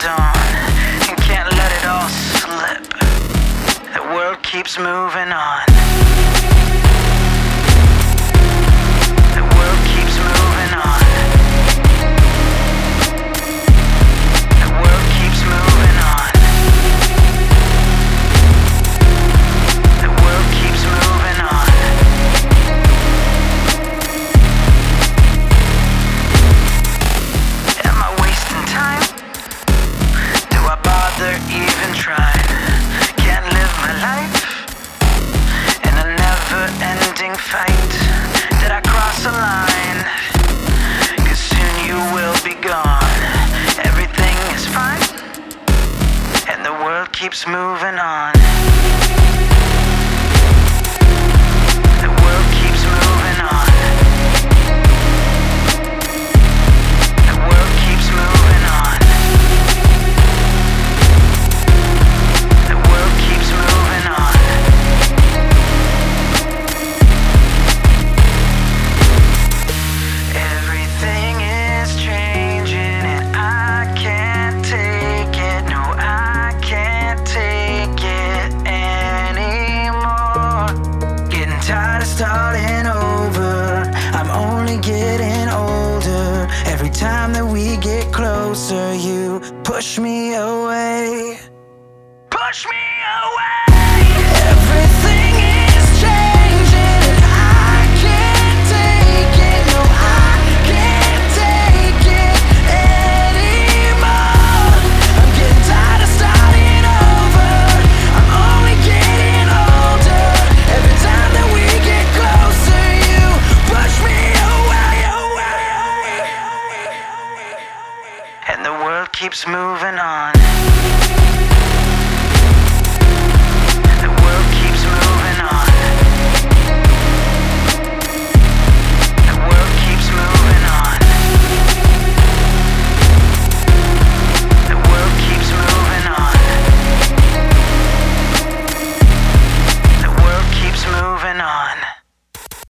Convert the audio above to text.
hold on and can't let it all slip. The world keeps moving on. The world keeps moving on. The world keeps moving on. The world keeps moving on. Am I wasting time? Do I bother even trying? Can't live my life in a never-ending fight. Did I cross a line? 'Cause soon you will be gone. Everything is fine, and the world keeps moving on. The world keeps moving on. The world keeps moving on. The world keeps moving on. Everything is changing and I can't take it. No, I can't take it anymore. Getting tired of starting over. I'm only getting older. Every time that we get closer, you push me away. Push me away. Everything is changing and I can't take it. No, I can't take it anymore. I'm getting tired of starting over. I'm only getting older. Every time that we get closer, you push me away. And the world keeps moving on.